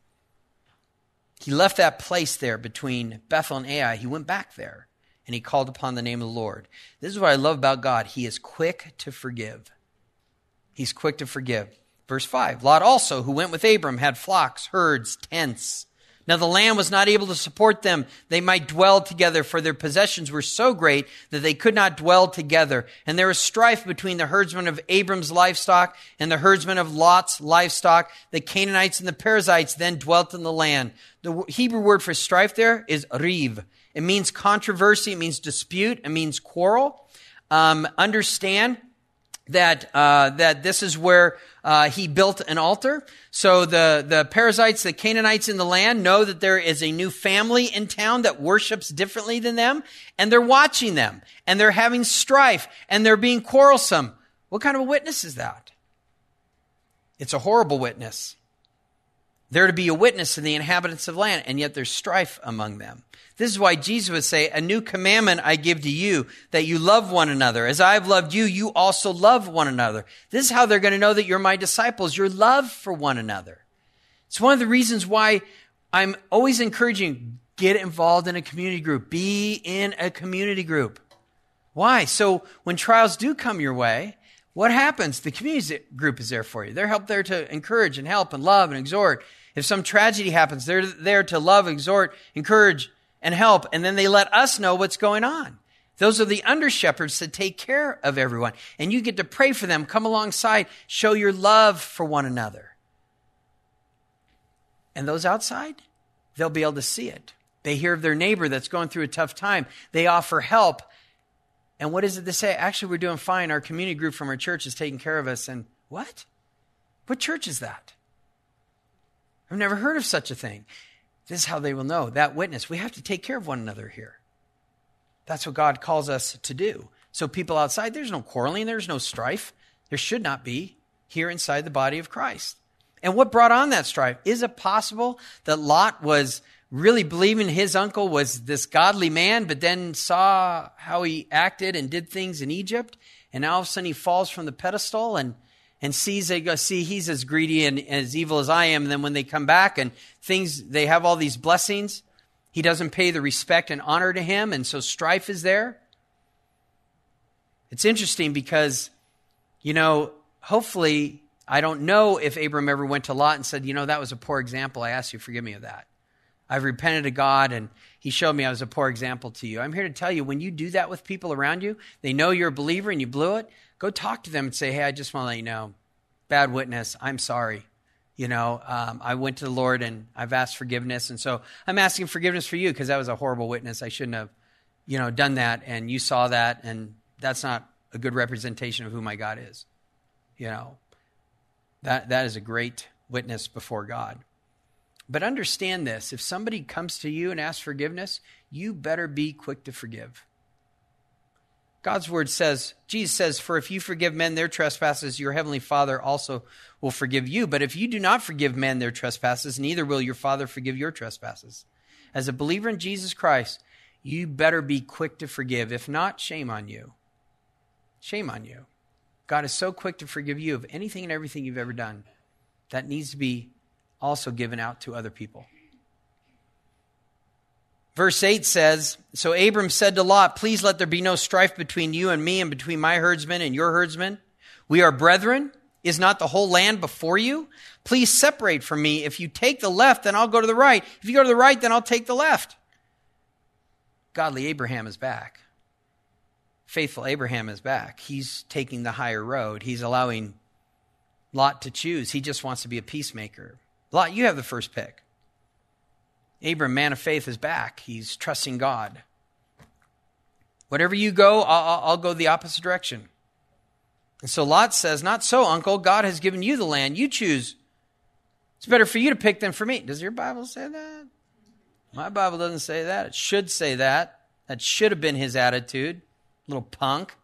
He left that place there between Bethel and Ai. He went back there, and he called upon the name of the Lord. This is what I love about God. He is quick to forgive. He's quick to forgive. Verse five, Lot also, who went with Abram, had flocks, herds, tents. Now the land was not able to support them. They might dwell together, for their possessions were so great that they could not dwell together. And there was strife between the herdsmen of Abram's livestock and the herdsmen of Lot's livestock. The Canaanites and the Perizzites then dwelt in the land. The Hebrew word for strife there is riv. It means controversy. It means dispute. It means quarrel. Um, understand that uh, that this is where uh, he built an altar. So the, the Perizzites, the Canaanites in the land know that there is a new family in town that worships differently than them, and they're watching them, and they're having strife, and they're being quarrelsome. What kind of a witness is that? It's a horrible witness. They're to be a witness to the inhabitants of the land, and yet there's strife among them. This is why Jesus would say, a new commandment I give to you, that you love one another. As I have loved you, you also love one another. This is how they're going to know that you're my disciples, your love for one another. It's one of the reasons why I'm always encouraging, get involved in a community group. Be in a community group. Why? So when trials do come your way, what happens? The community group is there for you. They're help there to encourage and help and love and exhort. If some tragedy happens, they're there to love, exhort, encourage, and help, and then they let us know what's going on. Those are the under shepherds that take care of everyone, and you get to pray for them, come alongside, show your love for one another. And those outside, they'll be able to see it. They hear of their neighbor that's going through a tough time. They offer help. And what is it they say? Actually, we're doing fine. Our community group from our church is taking care of us. And what? What church is that? I've never heard of such a thing. This is how they will know, that witness. We have to take care of one another here. That's what God calls us to do. So people outside, there's no quarreling, there's no strife. There should not be here inside the body of Christ. And what brought on that strife? Is it possible that Lot was really believing his uncle was this godly man, but then saw how he acted and did things in Egypt, and now all of a sudden he falls from the pedestal and And sees, they go, see, he's as greedy and as evil as I am. And then when they come back and things, they have all these blessings, he doesn't pay the respect and honor to him. And so strife is there. It's interesting because, you know, hopefully, I don't know if Abram ever went to Lot and said, you know, that was a poor example. I ask you, forgive me of that. I've repented to God and he showed me I was a poor example to you. I'm here to tell you, when you do that with people around you, they know you're a believer and you blew it. Go talk to them and say, hey, I just want to let you know, bad witness, I'm sorry. You know, um, I went to the Lord and I've asked forgiveness. And so I'm asking forgiveness for you because that was a horrible witness. I shouldn't have, you know, done that. And you saw that. And that's not a good representation of who my God is. You know, that that is a great witness before God. But understand this, if somebody comes to you and asks forgiveness, you better be quick to forgive. God's word says, Jesus says, for if you forgive men their trespasses, your heavenly Father also will forgive you. But if you do not forgive men their trespasses, neither will your Father forgive your trespasses. As a believer in Jesus Christ, you better be quick to forgive. If not, shame on you. Shame on you. God is so quick to forgive you of anything and everything you've ever done. That needs to be also given out to other people. Verse eight says, so Abram said to Lot, please let there be no strife between you and me and between my herdsmen and your herdsmen. We are brethren. Is not the whole land before you? Please separate from me. If you take the left, then I'll go to the right. If you go to the right, then I'll take the left. Godly Abraham is back. Faithful Abraham is back. He's taking the higher road. He's allowing Lot to choose. He just wants to be a peacemaker. Lot, you have the first pick. Abram, man of faith, is back. He's trusting God. Whatever you go, I'll, I'll go the opposite direction. And so Lot says, not so, uncle. God has given you the land. You choose. It's better for you to pick than for me. Does your Bible say that? My Bible doesn't say that. It should say that. That should have been his attitude. Little punk.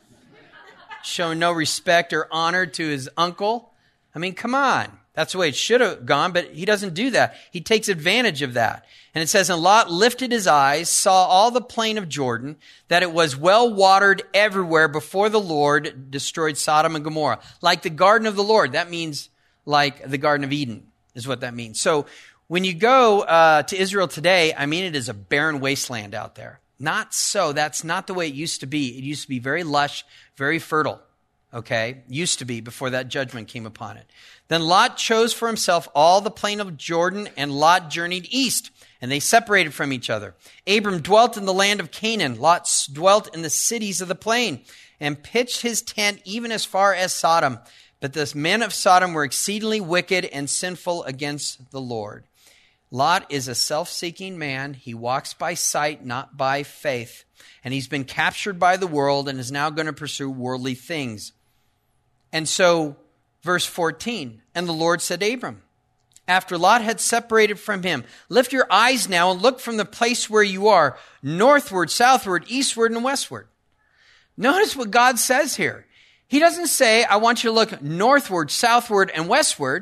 Showing no respect or honor to his uncle. I mean, come on. That's the way it should have gone, but he doesn't do that. He takes advantage of that. And it says, and Lot lifted his eyes, saw all the plain of Jordan, that it was well watered everywhere before the Lord destroyed Sodom and Gomorrah. Like the garden of the Lord. That means like the Garden of Eden is what that means. So when you go uh, to Israel today, I mean, it is a barren wasteland out there. Not so. That's not the way it used to be. It used to be very lush, very fertile. Okay? Used to be before that judgment came upon it. Then Lot chose for himself all the plain of Jordan, and Lot journeyed east, and they separated from each other. Abram dwelt in the land of Canaan. Lot dwelt in the cities of the plain, and pitched his tent even as far as Sodom. But the men of Sodom were exceedingly wicked and sinful against the Lord. Lot is a self-seeking man. He walks by sight, not by faith. And he's been captured by the world and is now going to pursue worldly things. And so, verse fourteen, and the Lord said to Abram, after Lot had separated from him, lift your eyes now and look from the place where you are, northward, southward, eastward, and westward. Notice what God says here. He doesn't say, I want you to look northward, southward, and westward.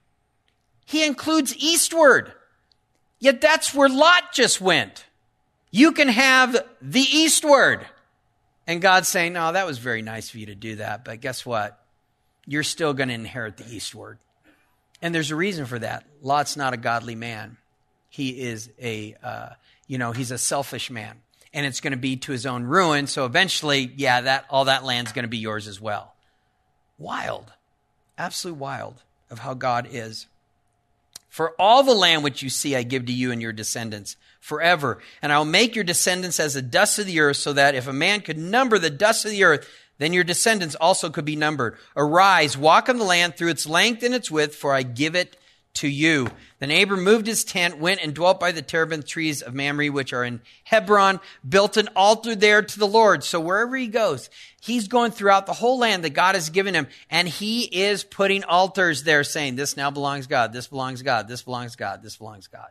He includes eastward. Yet that's where Lot just went. You can have the eastward. And God's saying, no, that was very nice of you to do that. But guess what? You're still going to inherit the eastward. And there's a reason for that. Lot's not a godly man. He is a, uh, you know, he's a selfish man. And it's going to be to his own ruin. So eventually, yeah, that all that land's going to be yours as well. Wild. Absolutely wild of how God is. For all the land which you see I give to you and your descendants forever. And I will make your descendants as the dust of the earth, so that if a man could number the dust of the earth, then your descendants also could be numbered. Arise, walk on the land through its length and its width, for I give it to you. Then Abram moved his tent, went and dwelt by the terebinth trees of Mamre, which are in Hebron, built an altar there to the Lord. So wherever he goes, he's going throughout the whole land that God has given him, and he is putting altars there, saying, this now belongs to God, this belongs to God, this belongs to God, this belongs to God.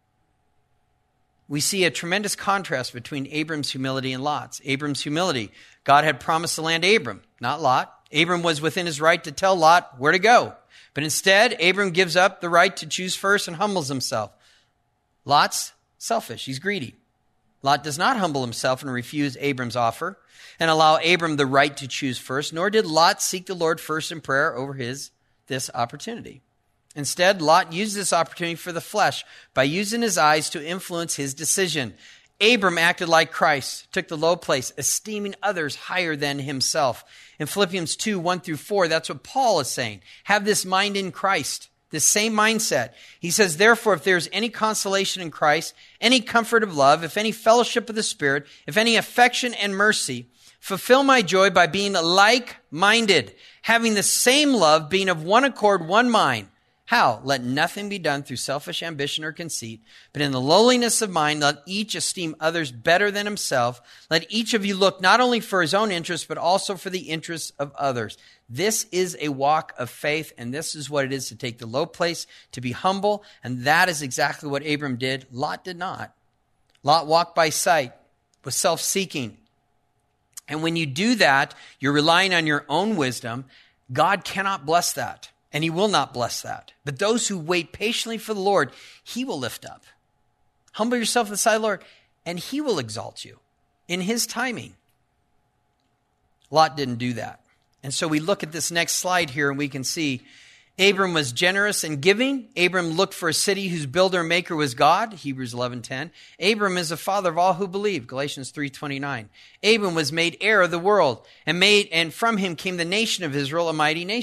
We see a tremendous contrast between Abram's humility and Lot's. Abram's humility, God had promised the land to Abram, not Lot. Abram was within his right to tell Lot where to go. But instead, Abram gives up the right to choose first and humbles himself. Lot's selfish. He's greedy. Lot does not humble himself and refuse Abram's offer and allow Abram the right to choose first, nor did Lot seek the Lord first in prayer over his this opportunity. Instead, Lot used this opportunity for the flesh by using his eyes to influence his decision. Abram acted like Christ, took the low place, esteeming others higher than himself. In Philippians two, one through four, that's what Paul is saying. Have this mind in Christ, this same mindset. He says, therefore, if there's any consolation in Christ, any comfort of love, if any fellowship of the Spirit, if any affection and mercy, fulfill my joy by being like-minded, having the same love, being of one accord, one mind. How? Let nothing be done through selfish ambition or conceit, but in the lowliness of mind, let each esteem others better than himself. Let each of you look not only for his own interests, but also for the interests of others. This is a walk of faith, and this is what it is to take the low place, to be humble, and that is exactly what Abram did. Lot did not. Lot walked by sight, was self-seeking. And when you do that, you're relying on your own wisdom. God cannot bless that. And he will not bless that. But those who wait patiently for the Lord, he will lift up. Humble yourself in the sight of the Lord, and he will exalt you in his timing. Lot didn't do that. And so we look at this next slide here, and we can see Abram was generous in giving. Abram looked for a city whose builder and maker was God, Hebrews eleven ten. Abram is the father of all who believe, Galatians three twenty-nine. Abram was made heir of the world, and made and from him came the nation of Israel, a mighty nation.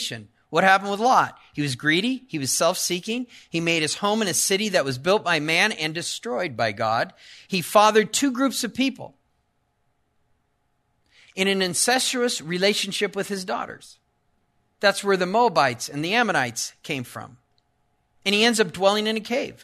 What happened with Lot? He was greedy. He was self-seeking. He made his home in a city that was built by man and destroyed by God. He fathered two groups of people in an incestuous relationship with his daughters. That's where the Moabites and the Ammonites came from. And he ends up dwelling in a cave.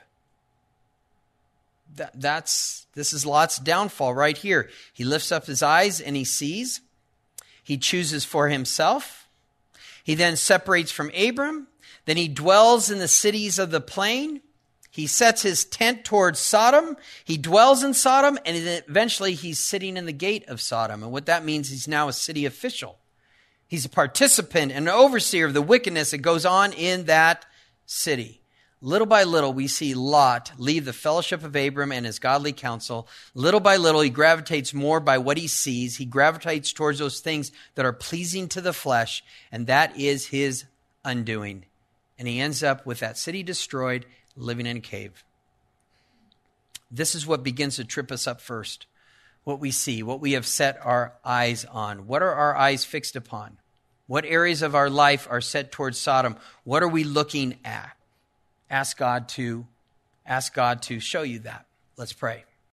That, that's, this is Lot's downfall right here. He lifts up his eyes and he sees. He chooses for himself. He then separates from Abram. Then he dwells in the cities of the plain. He sets his tent towards Sodom. He dwells in Sodom, and then eventually he's sitting in the gate of Sodom. And what that means, he's now a city official. He's a participant and an overseer of the wickedness that goes on in that city. Little by little, we see Lot leave the fellowship of Abram and his godly counsel. Little by little, he gravitates more by what he sees. He gravitates towards those things that are pleasing to the flesh, and that is his undoing. And he ends up with that city destroyed, living in a cave. This is what begins to trip us up first. What we see, what we have set our eyes on. What are our eyes fixed upon? What areas of our life are set towards Sodom? What are we looking at? Ask God to, ask God to show you that. Let's pray.